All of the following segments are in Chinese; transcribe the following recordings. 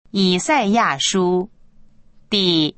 以赛亚书第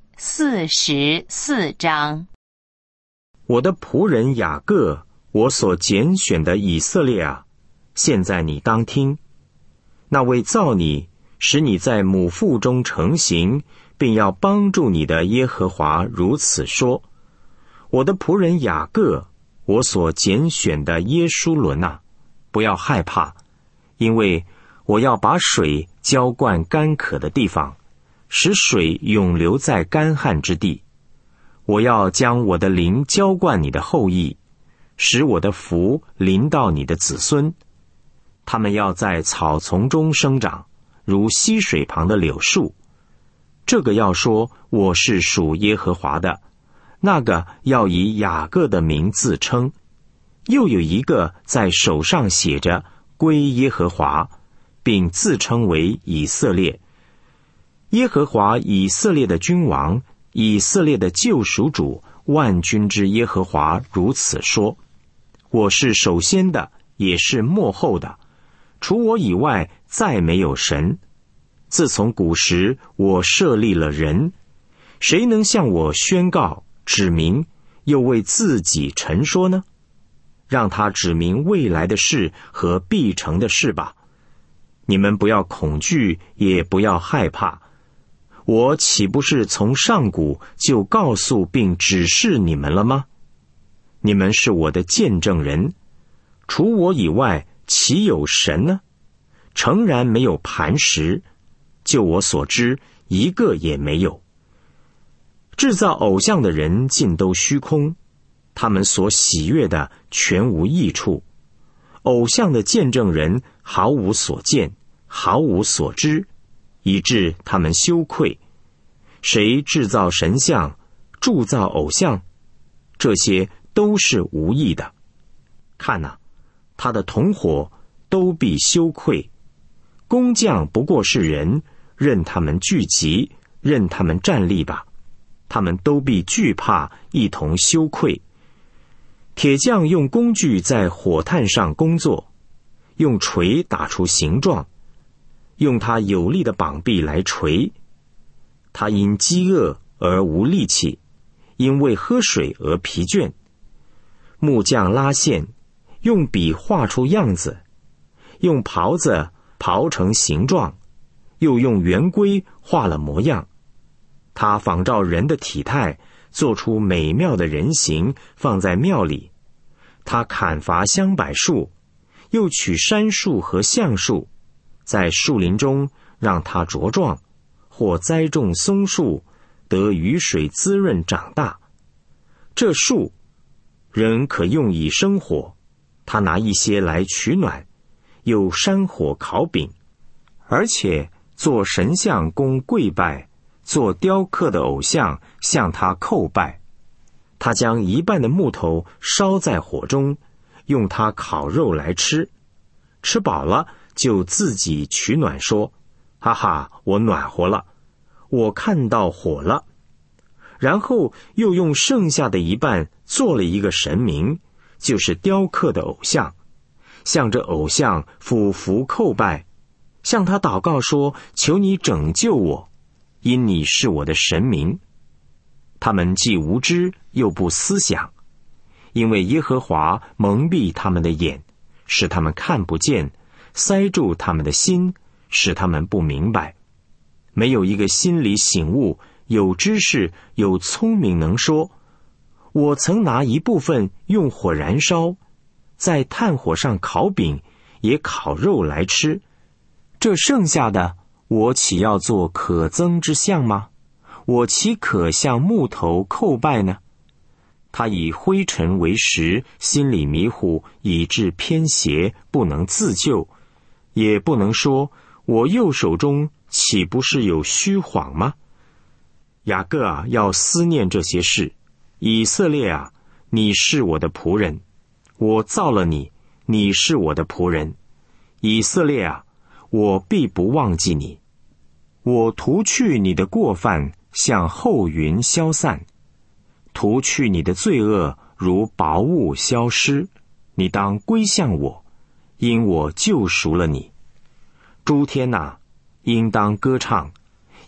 44章。 我的仆人雅各，我所拣选的以色列啊，现在你当听。那位造你，使你在母腹中成形，并要帮助你的耶和华如此说：我的仆人雅各，我所拣选的耶书伦啊，不要害怕，因为我要把水浇灌干渴的地方，使水永流在干旱之地。我要将我的灵浇灌你的后裔，使我的福临到你的子孙。他们要在草丛中生长，如溪水旁的柳树。这个要说我是属耶和华的，那个要以雅各的名自称。又有一个在手上写着归耶和华，并自称为以色列。耶和华以色列的君王，以色列的救赎主，万军之耶和华如此说：我是首先的，也是末后的，除我以外再没有神。自从古时我设立了人，谁能向我宣告指明，又为自己陈说呢？让他指明未来的事和必成的事吧。你们不要恐惧，也不要害怕。我岂不是从上古就告诉并指示你们了吗？你们是我的见证人，除我以外岂有神呢？诚然没有磐石，就我所知，一个也没有。制造偶像的人尽都虚空，他们所喜悦的全无益处。偶像的见证人毫无所见，毫无所知，以致他们羞愧。谁制造神像，铸造偶像，这些都是无益的。看哪，他的同伙都必羞愧。工匠不过是人，任他们聚集，任他们站立吧，他们都必惧怕，一同羞愧。铁匠用工具在火炭上工作，用锤打出形状，用他有力的膀臂来锤。他因饥饿而无力气，因为喝水而疲倦。木匠拉线，用笔画出样子，用刨子刨成形状，又用圆规画了模样。他仿照人的体态，做出美妙的人形，放在庙里。他砍伐香柏树，又取杉树和橡树，在树林中让它茁壮，或栽种松树，得雨水滋润长大。这树人可用以生火，他拿一些来取暖，又山火烤饼，而且做神像供跪拜，做雕刻的偶像向他叩拜。他将一半的木头烧在火中，用它烤肉来吃，吃饱了就自己取暖，说：哈哈，我暖和了，我看到火了。然后又用剩下的一半做了一个神明，就是雕刻的偶像，向着偶像俯伏叩拜，向他祷告说：求你拯救我，因你是我的神明。他们既无知又不思想，因为耶和华蒙蔽他们的眼，使他们看不见，塞住他们的心，使他们不明白。没有一个心里醒悟、有知识、有聪明能说：我曾拿一部分用火燃烧，在炭火上烤饼，也烤肉来吃。这剩下的，我岂要做可憎之像吗？我岂可向木头叩拜呢？他以灰尘为食，心里迷糊，以致偏邪，不能自救，也不能说：我右手中岂不是有虚谎吗？雅各啊，要思念这些事。以色列啊，你是我的仆人，我造了你，你是我的仆人。以色列啊，我必不忘记你。我涂去你的过犯，像厚云消散，涂去你的罪恶，如薄雾消失。你当归向我，因我救赎了你。诸天哪，应当歌唱，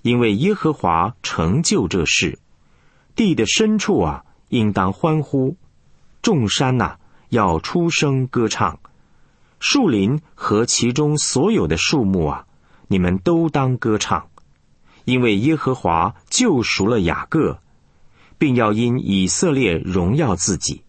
因为耶和华成就这事。地的深处啊，应当欢呼；众山啊，要出声歌唱。树林和其中所有的树木啊，你们都当歌唱，因为耶和华救赎了雅各，并要因以色列荣耀自己。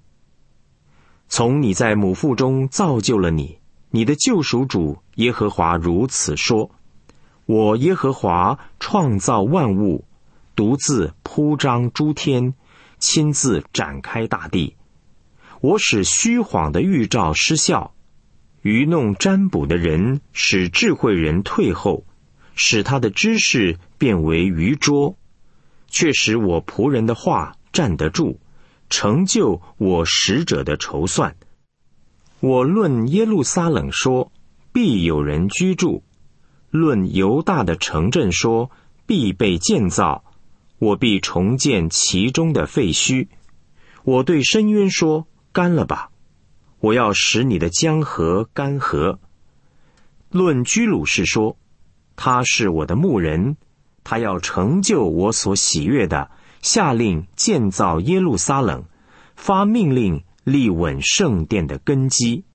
从你在母腹中造就了你，你的救赎主耶和华如此说：我耶和华创造万物，独自铺张诸天，亲自展开大地。我使虚谎的预兆失效，愚弄占卜的人使智慧人退后，使他的知识变为愚拙，却使我仆人的话站得住，成就我使者的筹算。我论耶路撒冷说，必有人居住；论犹大的城镇说，必被建造。我必重建其中的废墟。我对深渊说，干了吧！我要使你的江河干涸。论居鲁士说，他是我的牧人，他要成就我所喜悦的，下令建造耶路撒冷，发命令立稳圣殿的根基。